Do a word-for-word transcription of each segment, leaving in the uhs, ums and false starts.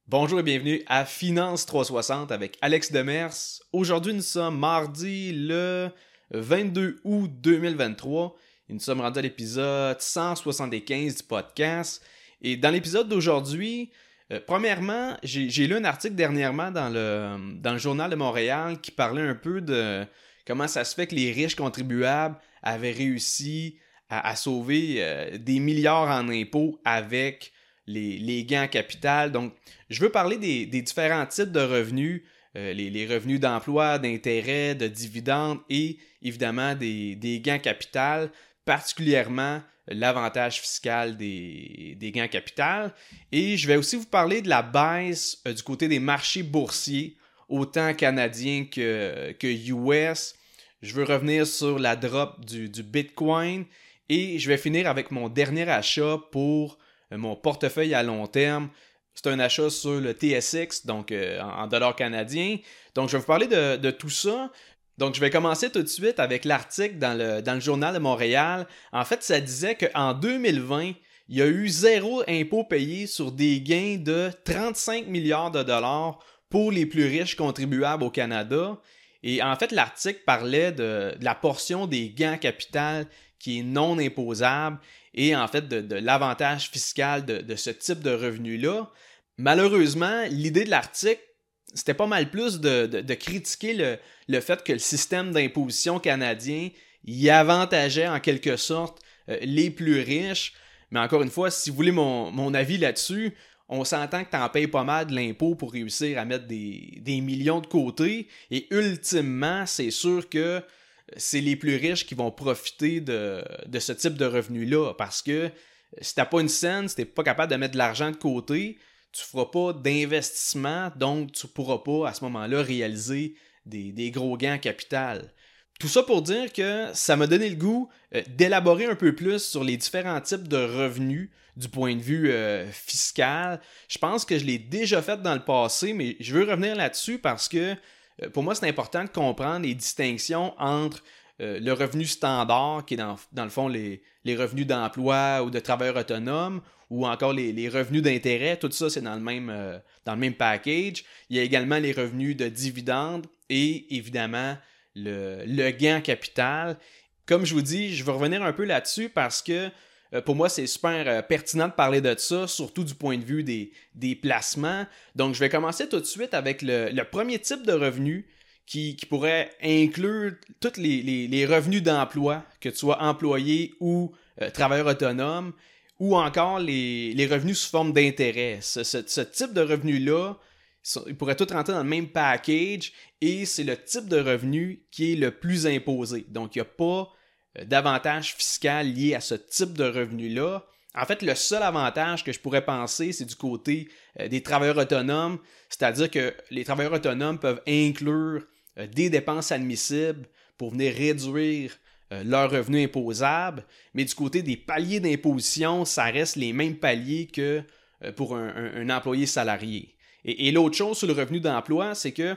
Bonjour et bienvenue à Finance trois cent soixante avec Alex Demers. Aujourd'hui, nous sommes mardi le vingt-deux août deux mille vingt-trois et nous sommes rendus à l'épisode cent soixante-quinze du podcast. Et dans l'épisode d'aujourd'hui, euh, premièrement, j'ai, j'ai lu un article dernièrement dans le, dans le Journal de Montréal qui parlait un peu de comment ça se fait que les riches contribuables avaient réussi à, à sauver euh, des milliards en impôts avec les, les gains en capital. Donc, je veux parler des, des différents types de revenus, euh, les, les revenus d'emploi, d'intérêt, de dividendes et évidemment des, des gains en capital, particulièrement l'avantage fiscal des, des gains en capital. Et je vais aussi vous parler de la baisse euh, du côté des marchés boursiers, autant canadiens que, que U S. Je veux revenir sur la drop du, du Bitcoin et je vais finir avec mon dernier achat pour euh, mon portefeuille à long terme. C'est un achat sur le T S X, donc euh, en, en dollars canadiens. Donc, je vais vous parler de, de tout ça. Donc, je vais commencer tout de suite avec l'article dans le, dans le Journal de Montréal. En fait, ça disait qu'en deux mille vingt, il y a eu zéro impôt payé sur des gains de trente-cinq milliards de dollars pour les plus riches contribuables au Canada. Et en fait, l'article parlait de, de la portion des gains en capital qui est non imposable et en fait de, de l'avantage fiscal de, de ce type de revenu-là. Malheureusement, l'idée de l'article, c'était pas mal plus de, de, de critiquer le, le fait que le système d'imposition canadien y avantageait en quelque sorte euh, les plus riches. Mais encore une fois, si vous voulez mon, mon avis là-dessus, on s'entend que tu en payes pas mal de l'impôt pour réussir à mettre des, des millions de côté. Et ultimement, c'est sûr que c'est les plus riches qui vont profiter de, de ce type de revenu-là. Parce que si tu n'as pas une scène, si tu n'es pas capable de mettre de l'argent de côté, tu ne feras pas d'investissement, donc tu ne pourras pas à ce moment-là réaliser des, des gros gains en capital. Tout ça pour dire que ça m'a donné le goût euh, d'élaborer un peu plus sur les différents types de revenus du point de vue euh, fiscal. Je pense que je l'ai déjà fait dans le passé, mais je veux revenir là-dessus parce que euh, pour moi, c'est important de comprendre les distinctions entre euh, le revenu standard, qui est dans, dans le fond les, les revenus d'emploi ou de travailleurs autonomes, ou encore les, les revenus d'intérêt. Tout ça, c'est dans le même, euh, dans le même package. Il y a également les revenus de dividendes et évidemment le, le gain en capital. Comme je vous dis, je vais revenir un peu là-dessus parce que euh, pour moi, c'est super euh, pertinent de parler de ça, surtout du point de vue des, des placements. Donc, je vais commencer tout de suite avec le, le premier type de revenu qui, qui pourrait inclure tous les, les, les revenus d'emploi, que tu sois employé ou euh, travailleur autonome, ou encore les, les revenus sous forme d'intérêt. Ce, ce, ce type de revenu-là, ils pourraient tous rentrer dans le même package et c'est le type de revenu qui est le plus imposé. Donc, il n'y a pas d'avantage fiscal lié à ce type de revenu-là. En fait, le seul avantage que je pourrais penser, c'est du côté euh, des travailleurs autonomes, c'est-à-dire que les travailleurs autonomes peuvent inclure euh, des dépenses admissibles pour venir réduire euh, leurs revenus imposables, mais du côté des paliers d'imposition, ça reste les mêmes paliers que euh, pour un, un, un employé salarié. Et, et l'autre chose sur le revenu d'emploi, c'est que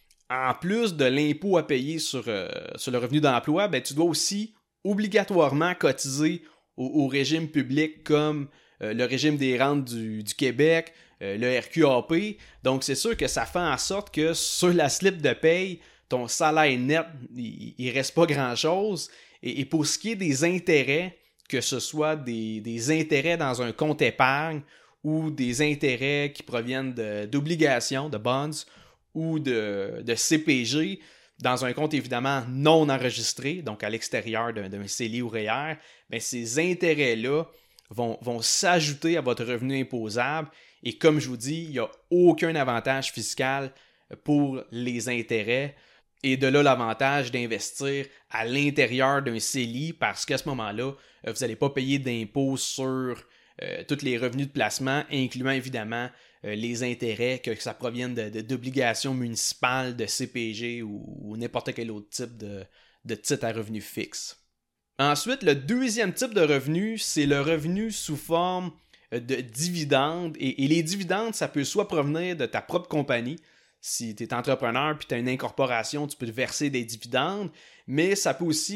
en plus de l'impôt à payer sur, euh, sur le revenu d'emploi, ben, tu dois aussi obligatoirement cotiser au, au régime public comme euh, le régime des rentes du, du Québec, euh, le R Q A P. Donc, c'est sûr que ça fait en sorte que sur la slip de paye, ton salaire net, il, il reste pas grand-chose. Et, et pour ce qui est des intérêts, que ce soit des, des intérêts dans un compte épargne ou des intérêts qui proviennent de, d'obligations, de bonds, ou de, de C P G, dans un compte évidemment non enregistré, donc à l'extérieur d'un, d'un C E L I ou R E E R, bien, ces intérêts-là vont, vont s'ajouter à votre revenu imposable. Et comme je vous dis, il n'y a aucun avantage fiscal pour les intérêts. Et de là, l'avantage d'investir à l'intérieur d'un C E L I parce qu'à ce moment-là, vous n'allez pas payer d'impôts sur euh, tous les revenus de placement, incluant évidemment euh, les intérêts, que, que ça provienne de, de, d'obligations municipales, de C P G ou, ou n'importe quel autre type de, de titre à revenu fixe. Ensuite, le deuxième type de revenu, c'est le revenu sous forme de dividendes. Et, et les dividendes, ça peut soit provenir de ta propre compagnie. Si tu es entrepreneur et tu as une incorporation, tu peux te verser des dividendes, mais ça peut aussi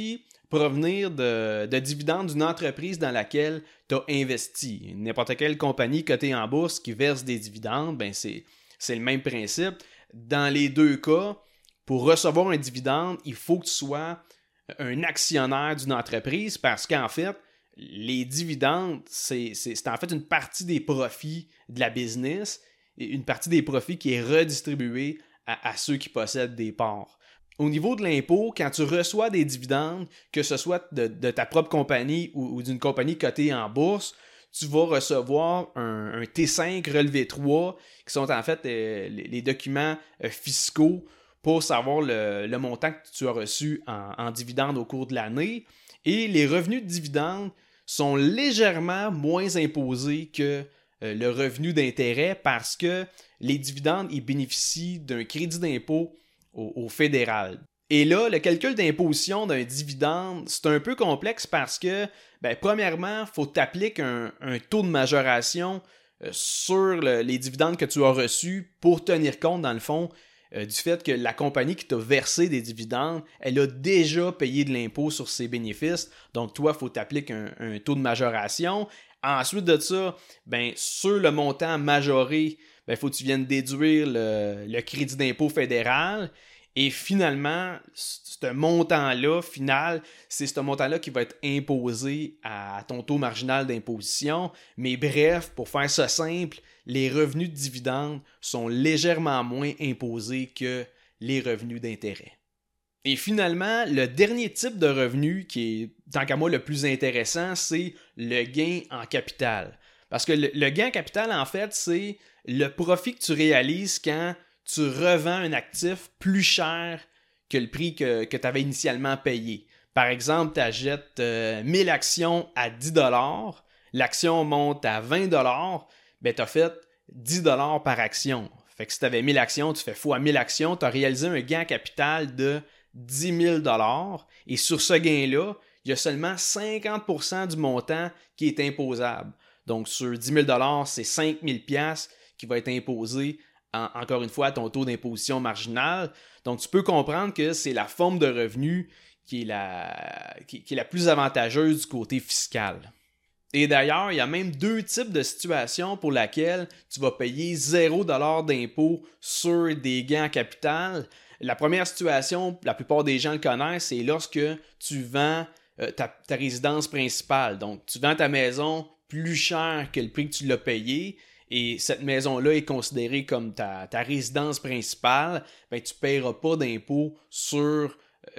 provenir de, de dividendes d'une entreprise dans laquelle tu as investi. N'importe quelle compagnie cotée en bourse qui verse des dividendes, ben c'est, c'est le même principe. Dans les deux cas, pour recevoir un dividende, il faut que tu sois un actionnaire d'une entreprise parce qu'en fait, les dividendes, c'est, c'est, c'est en fait une partie des profits de la business, et une partie des profits qui est redistribuée à, à ceux qui possèdent des parts. Au niveau de l'impôt, quand tu reçois des dividendes, que ce soit de, de ta propre compagnie ou, ou d'une compagnie cotée en bourse, tu vas recevoir un, un T cinq relevé trois, qui sont en fait euh, les, les documents euh, fiscaux pour savoir le, le montant que tu as reçu en, en dividendes au cours de l'année. Et les revenus de dividendes sont légèrement moins imposés que euh, le revenu d'intérêt parce que les dividendes ils bénéficient d'un crédit d'impôt au, au fédéral. Et là, le calcul d'imposition d'un dividende, c'est un peu complexe parce que, ben, premièrement, il faut t'appliquer un, un taux de majoration euh, sur le, les dividendes que tu as reçus pour tenir compte, dans le fond, euh, du fait que la compagnie qui t'a versé des dividendes, elle a déjà payé de l'impôt sur ses bénéfices. Donc, toi, il faut t'appliquer un, un taux de majoration. Ensuite de ça, ben, sur le montant majoré, il ben, faut que tu viennes déduire le, le crédit d'impôt fédéral. Et finalement, ce montant-là, final, c'est ce montant-là qui va être imposé à ton taux marginal d'imposition. Mais bref, pour faire ça simple, les revenus de dividendes sont légèrement moins imposés que les revenus d'intérêt. Et finalement, le dernier type de revenu qui est, tant qu'à moi, le plus intéressant, c'est le gain en capital. Parce que le, le gain en capital, en fait, c'est le profit que tu réalises quand tu revends un actif plus cher que le prix que, que tu avais initialement payé. Par exemple, tu achètes euh, mille actions à dix dollars, l'action monte à vingt dollars, ben tu as fait dix dollars par action. Fait que si tu avais mille actions, tu fais fois mille actions, tu as réalisé un gain en capital de dix mille dollars. Et sur ce gain-là, il y a seulement cinquante pour cent du montant qui est imposable. Donc sur dix mille dollars, c'est cinq mille dollars qui va être imposé En, encore une fois, à ton taux d'imposition marginal. Donc, tu peux comprendre que c'est la forme de revenu qui est la, qui, qui est la plus avantageuse du côté fiscal. Et d'ailleurs, il y a même deux types de situations pour lesquelles tu vas payer zéro dollar d'impôt sur des gains en capital. La première situation, la plupart des gens le connaissent, c'est lorsque tu vends euh, ta, ta résidence principale. Donc, tu vends ta maison plus cher que le prix que tu l'as payé. Et cette maison-là est considérée comme ta, ta résidence principale, ben, tu ne paieras pas d'impôt sur euh,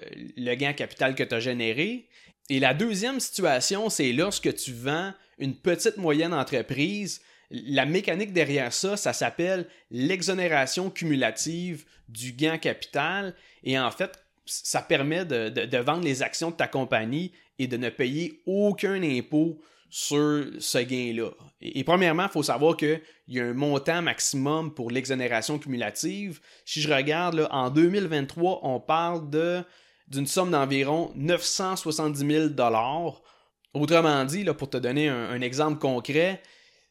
le gain en capital que tu as généré. Et la deuxième situation, c'est lorsque tu vends une petite moyenne entreprise. La mécanique derrière ça, ça s'appelle l'exonération cumulative du gain en capital. Et en fait, ça permet de, de, de vendre les actions de ta compagnie et de ne payer aucun impôt sur ce gain-là. Et, et premièrement, il faut savoir qu'il y a un montant maximum pour l'exonération cumulative. Si je regarde, là, en deux mille vingt-trois, on parle de, d'une somme d'environ neuf cent soixante-dix mille dollars. Autrement dit, là, pour te donner un, un exemple concret,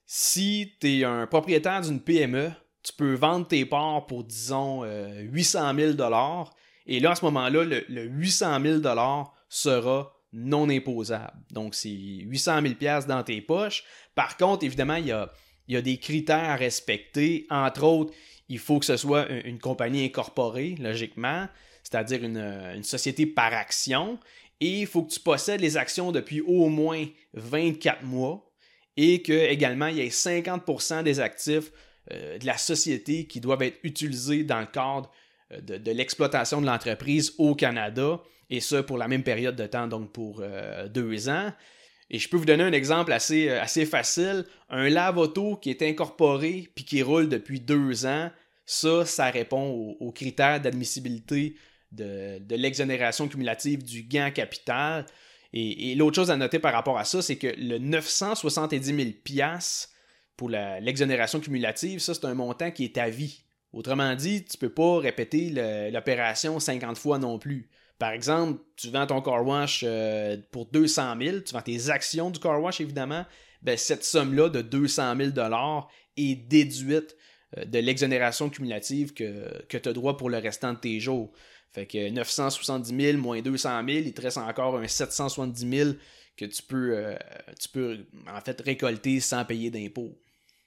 si tu es un propriétaire d'une P M E, tu peux vendre tes parts pour, disons, euh, huit cent mille dollars. Et là, à ce moment-là, le, le huit cent mille dollars sera non imposable. Donc, c'est huit cent mille dollars dans tes poches. Par contre, évidemment, il y a, il y a des critères à respecter. Entre autres, il faut que ce soit une, une compagnie incorporée, logiquement, c'est-à-dire une, une société par action. Et il faut que tu possèdes les actions depuis au moins vingt-quatre mois et que également il y ait cinquante pour cent des actifs euh, de la société qui doivent être utilisés dans le cadre de, de l'exploitation de l'entreprise au Canada. Et ça pour la même période de temps, donc pour euh, deux ans. Et je peux vous donner un exemple assez, assez facile. Un lave-auto qui est incorporé puis qui roule depuis deux ans, ça, ça répond aux, aux critères d'admissibilité de, de l'exonération cumulative du gain en capital. Et, et l'autre chose à noter par rapport à ça, c'est que le neuf cent soixante-dix mille dollars pour la, l'exonération cumulative, ça, c'est un montant qui est à vie. Autrement dit, tu ne peux pas répéter le, l'opération cinquante fois non plus. Par exemple, tu vends ton car wash euh, pour deux cent mille, tu vends tes actions du car wash évidemment, ben cette somme-là de deux cent mille dollars est déduite euh, de l'exonération cumulative que, que tu as droit pour le restant de tes jours. Fait que neuf cent soixante-dix mille moins deux cent mille, il te reste encore un sept cent soixante-dix mille que tu peux, euh, tu peux en fait récolter sans payer d'impôts.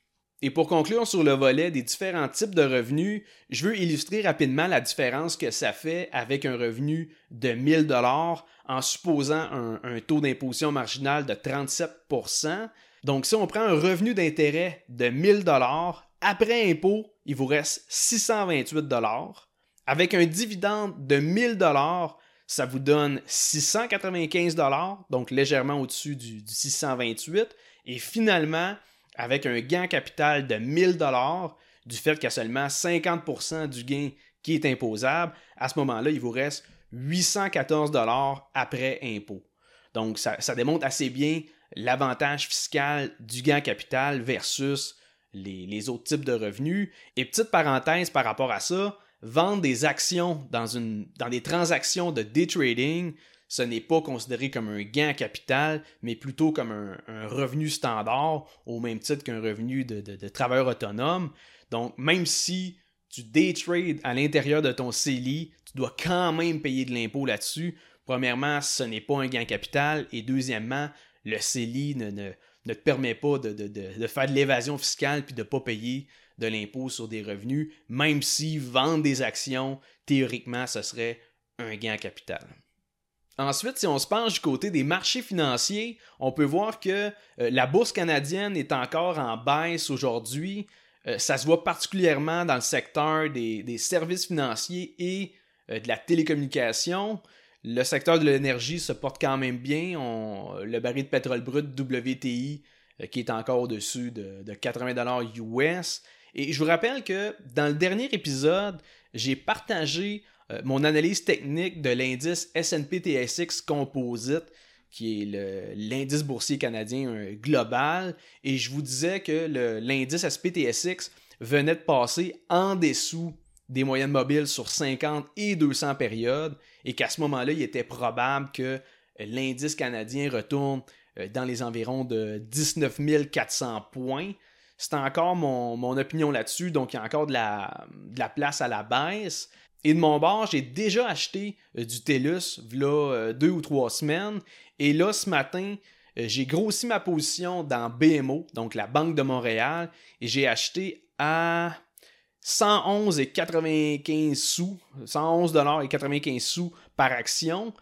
Et pour conclure sur le volet des différents types de revenus, je veux illustrer rapidement la différence que ça fait avec un revenu de mille dollars en supposant un, un taux d'imposition marginal de trente-sept pour cent. Donc si on prend un revenu d'intérêt de mille dollars, après impôt, il vous reste six cent vingt-huit dollars. Avec un dividende de mille dollars, ça vous donne six cent quatre-vingt-quinze dollars, donc légèrement au-dessus du, du six cent vingt-huit. Et finalement, avec un gain en capital de mille dollars, du fait qu'il y a seulement cinquante pour cent du gain qui est imposable, à ce moment-là, il vous reste huit cent quatorze dollars après impôt. Donc, ça, ça démontre assez bien l'avantage fiscal du gain en capital versus les, les autres types de revenus. Et petite parenthèse par rapport à ça, vendre des actions dans, une, dans des transactions de day trading, ce n'est pas considéré comme un gain en capital, mais plutôt comme un, un revenu standard, au même titre qu'un revenu de, de, de travailleur autonome. Donc, même si tu day trades à l'intérieur de ton C E L I, tu dois quand même payer de l'impôt là-dessus. Premièrement, ce n'est pas un gain en capital. Et deuxièmement, le C E L I ne, ne, ne te permet pas de, de, de, de faire de l'évasion fiscale puis de ne pas payer de l'impôt sur des revenus, même si vendre des actions, théoriquement, ce serait un gain en capital. Ensuite, si on se penche du côté des marchés financiers, on peut voir que euh, la bourse canadienne est encore en baisse aujourd'hui. Euh, ça se voit particulièrement dans le secteur des, des services financiers et euh, de la télécommunication. Le secteur de l'énergie se porte quand même bien. On, le baril de pétrole brut W T I euh, qui est encore au-dessus de, de quatre-vingts dollars U S. Et je vous rappelle que dans le dernier épisode, j'ai partagé euh, mon analyse technique de l'indice S and P T S X Composite, qui est le, l'indice boursier canadien euh, global, et je vous disais que le, l'indice S and P T S X venait de passer en dessous des moyennes mobiles sur cinquante et deux cents périodes, et qu'à ce moment-là, il était probable que l'indice canadien retourne euh, dans les environs de dix-neuf mille quatre cents points. C'est encore mon, mon opinion là-dessus, donc il y a encore de la, de la place à la baisse. Et de mon bord, j'ai déjà acheté euh, du TELUS v'là euh, deux ou trois semaines. Et là, ce matin, euh, j'ai grossi ma position dans B M O, donc la Banque de Montréal, et j'ai acheté à cent onze virgule quatre-vingt-quinze sous, cent onze dollars virgule quatre-vingt-quinze sous par action.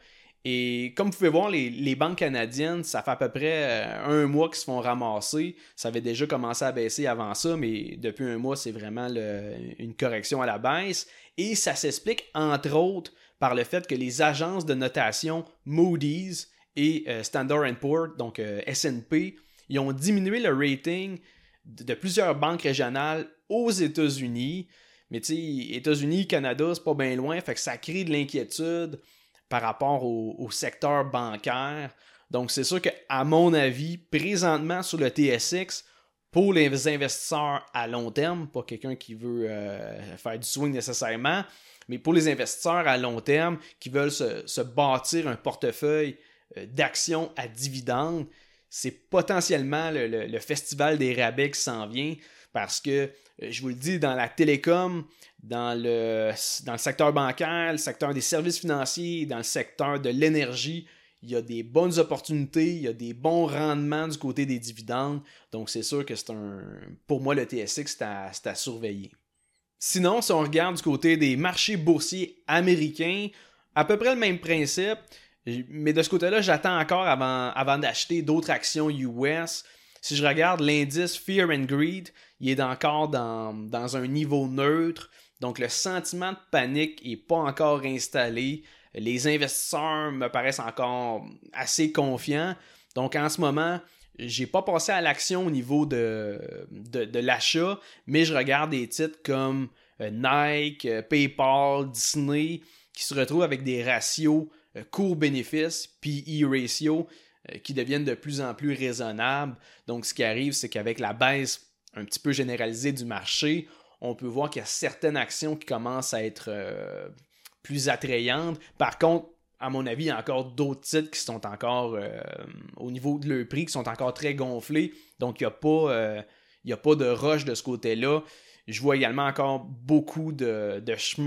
Et comme vous pouvez voir, les, les banques canadiennes, ça fait à peu près un mois qu'ils se font ramasser. Ça avait déjà commencé à baisser avant ça, mais depuis un mois, c'est vraiment le, une correction à la baisse. Et ça s'explique, entre autres, par le fait que les agences de notation Moody's et euh, Standard and Poor's, donc euh, S and P, ils ont diminué le rating de, de plusieurs banques régionales aux États-Unis. Mais tu sais, États-Unis, Canada, c'est pas bien loin, fait que ça crée de l'inquiétude par rapport au, au secteur bancaire. Donc, c'est sûr qu'à mon avis, présentement sur le T S X, pour les investisseurs à long terme, pas quelqu'un qui veut euh, faire du swing nécessairement, mais pour les investisseurs à long terme qui veulent se, se bâtir un portefeuille euh, d'actions à dividendes, c'est potentiellement le, le, le festival des rabais qui s'en vient parce que, euh, je vous le dis, dans la télécom, dans le, dans le secteur bancaire, le secteur des services financiers, dans le secteur de l'énergie, il y a des bonnes opportunités, il y a des bons rendements du côté des dividendes. Donc, c'est sûr que c'est un... Pour moi, le T S X, c'est à, c'est à surveiller. Sinon, si on regarde du côté des marchés boursiers américains, à peu près le même principe, mais de ce côté-là, j'attends encore avant, avant d'acheter d'autres actions U S. Si je regarde l'indice Fear and Greed, il est encore dans, dans un niveau neutre. Donc, le sentiment de panique n'est pas encore installé. Les investisseurs me paraissent encore assez confiants. Donc, en ce moment, je n'ai pas passé à l'action au niveau de, de, de l'achat, mais je regarde des titres comme Nike, PayPal, Disney, qui se retrouvent avec des ratios cours-bénéfice, P E ratio, qui deviennent de plus en plus raisonnables. Donc, ce qui arrive, c'est qu'avec la baisse un petit peu généralisée du marché, on peut voir qu'il y a certaines actions qui commencent à être euh, plus attrayantes. Par contre, à mon avis, il y a encore d'autres titres qui sont encore, euh, au niveau de leur prix, qui sont encore très gonflés. Donc, il n'y a pas, euh, il y a pas de rush de ce côté-là. Je vois également encore beaucoup de, de chemin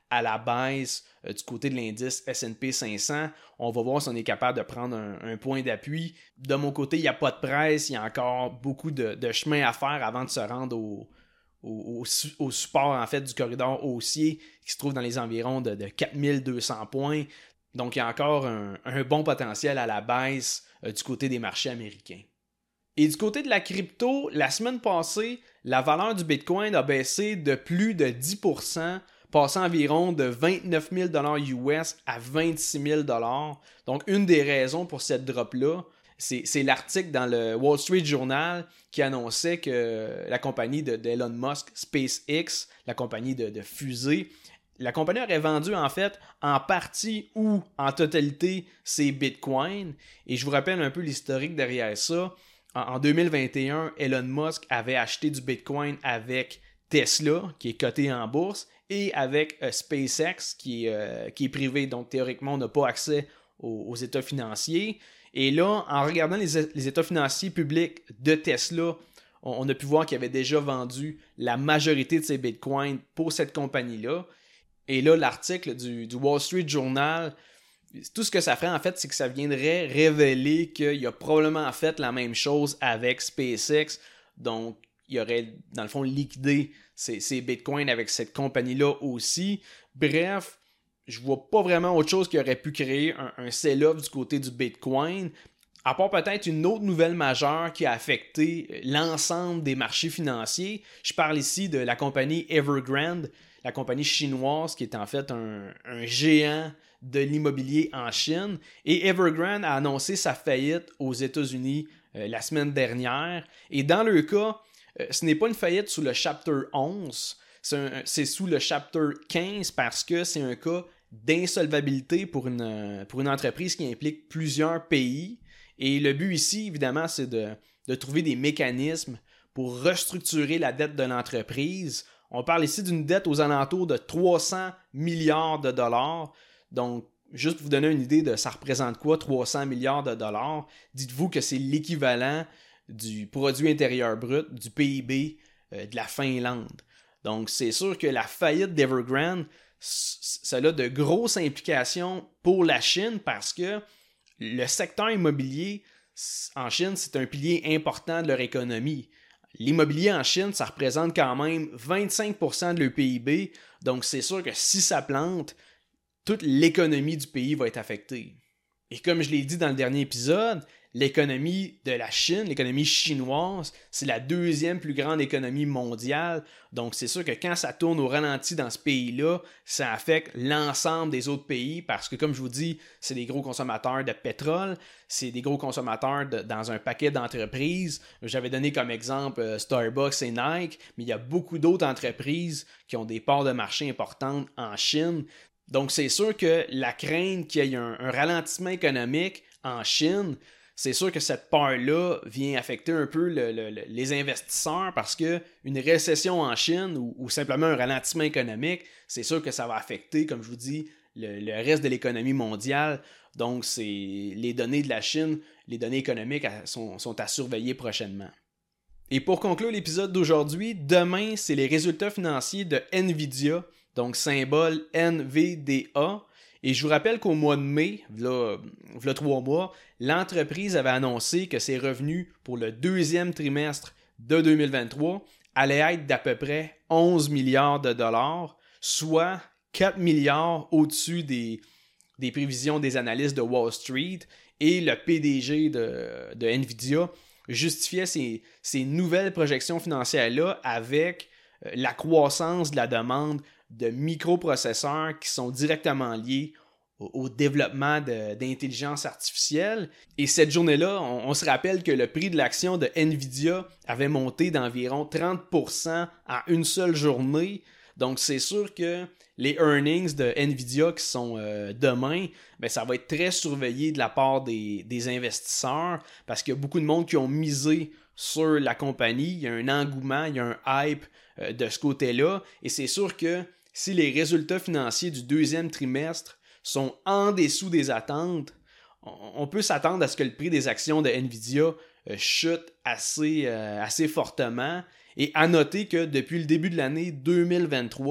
à la baisse euh, du côté de l'indice S and P cinq cents. On va voir si on est capable de prendre un, un point d'appui. De mon côté, il n'y a pas de presse, il y a encore beaucoup de, de chemin à faire avant de se rendre au, au, au, au support en fait, du corridor haussier qui se trouve dans les environs de, de quatre mille deux cents points. Donc, il y a encore un, un bon potentiel à la baisse euh, du côté des marchés américains. Et du côté de la crypto, la semaine passée, la valeur du Bitcoin a baissé de plus de dix pour cent, passant environ de vingt-neuf mille dollars U S à vingt-six mille dollars. Donc, une des raisons pour cette drop-là, c'est, c'est l'article dans le Wall Street Journal qui annonçait que la compagnie de, d'Elon Musk, SpaceX, la compagnie de, de fusée, la compagnie aurait vendu en fait en partie ou en totalité ses bitcoins. Et je vous rappelle un peu l'historique derrière ça. En deux mille vingt et un, Elon Musk avait acheté du Bitcoin avec Tesla, qui est coté en bourse, et avec euh, SpaceX, qui est, euh, qui est privé. Donc, théoriquement, on n'a pas accès aux, aux états financiers. Et là, en regardant les, les états financiers publics de Tesla, on, on a pu voir qu'il avait déjà vendu la majorité de ses Bitcoins pour cette compagnie-là. Et là, l'article du, du Wall Street Journal, tout ce que ça ferait, en fait, c'est que ça viendrait révéler qu'il a probablement fait la même chose avec SpaceX. Donc, il aurait, dans le fond, liquidé ses, ses bitcoins avec cette compagnie-là aussi. Bref, je vois pas vraiment autre chose qui aurait pu créer un, un sell-off du côté du Bitcoin, à part peut-être une autre nouvelle majeure qui a affecté l'ensemble des marchés financiers. Je parle ici de la compagnie Evergrande, la compagnie chinoise qui est en fait un, un géant de l'immobilier en Chine. Et Evergrande a annoncé sa faillite aux États-Unis euh, la semaine dernière. Et dans le cas, euh, ce n'est pas une faillite sous le Chapter onze, c'est, un, c'est sous le Chapter quinze parce que c'est un cas d'insolvabilité pour une, pour une entreprise qui implique plusieurs pays. Et le but ici, évidemment, c'est de, de trouver des mécanismes pour restructurer la dette de l'entreprise. On parle ici d'une dette aux alentours de trois cents milliards de dollars. Donc, juste pour vous donner une idée de ça représente quoi, trois cents milliards de dollars, dites-vous que c'est l'équivalent du produit intérieur brut, du P I B euh, de la Finlande. Donc, c'est sûr que la faillite d'Evergrande, ça a de grosses implications pour la Chine parce que le secteur immobilier en Chine, c'est un pilier important de leur économie. L'immobilier en Chine, ça représente quand même vingt-cinq pour cent de leur P I B, donc c'est sûr que si ça plante, toute l'économie du pays va être affectée. Et comme je l'ai dit dans le dernier épisode, l'économie de la Chine, l'économie chinoise, c'est la deuxième plus grande économie mondiale. Donc c'est sûr que quand ça tourne au ralenti dans ce pays-là, ça affecte l'ensemble des autres pays parce que, comme je vous dis, c'est des gros consommateurs de pétrole, c'est des gros consommateurs de, dans un paquet d'entreprises. J'avais donné comme exemple euh, Starbucks et Nike, mais il y a beaucoup d'autres entreprises qui ont des parts de marché importantes en Chine. Donc, c'est sûr que la crainte qu'il y ait un, un ralentissement économique en Chine, c'est sûr que cette part-là vient affecter un peu le, le, le, les investisseurs parce qu'une récession en Chine ou, ou simplement un ralentissement économique, c'est sûr que ça va affecter, comme je vous dis, le, le reste de l'économie mondiale. Donc, c'est les données de la Chine, les données économiques sont, sont à surveiller prochainement. Et pour conclure l'épisode d'aujourd'hui, demain, c'est les résultats financiers de Nvidia, donc symbole N V D A. Et je vous rappelle qu'au mois de mai, là, là trois mois, l'entreprise avait annoncé que ses revenus pour le deuxième trimestre de deux mille vingt-trois allaient être d'à peu près onze milliards de dollars, soit quatre milliards au-dessus des, des prévisions des analystes de Wall Street. Et le P D G de, de Nvidia justifiait ces, ces nouvelles projections financières-là avec euh, la croissance de la demande de microprocesseurs qui sont directement liés au, au développement de, d'intelligence artificielle. Et cette journée-là, on, on se rappelle que le prix de l'action de Nvidia avait monté d'environ trente pour cent en une seule journée. Donc, c'est sûr que les earnings de Nvidia qui sont euh, demain, ben, ça va être très surveillé de la part des, des investisseurs parce qu'il y a beaucoup de monde qui ont misé sur la compagnie. Il y a un engouement, il y a un hype euh, de ce côté-là. Et c'est sûr que si les résultats financiers du deuxième trimestre sont en dessous des attentes, on peut s'attendre à ce que le prix des actions de Nvidia euh, chute assez, euh, assez fortement. Et à noter que depuis le début de l'année deux mille vingt-trois,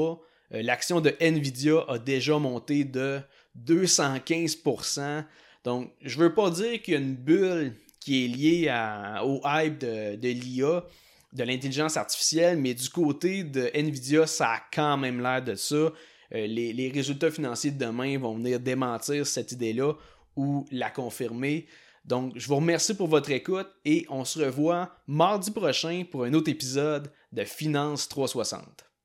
Euh, l'action de Nvidia a déjà monté de deux cent quinze pour cent. Donc, je veux pas dire qu'il y a une bulle qui est liée à, au hype de, de l'I A, de l'intelligence artificielle, mais du côté de Nvidia, ça a quand même l'air de ça. Euh, les, les résultats financiers de demain vont venir démentir cette idée-là ou la confirmer. Donc, je vous remercie pour votre écoute et on se revoit mardi prochain pour un autre épisode de Finance trois cent soixante.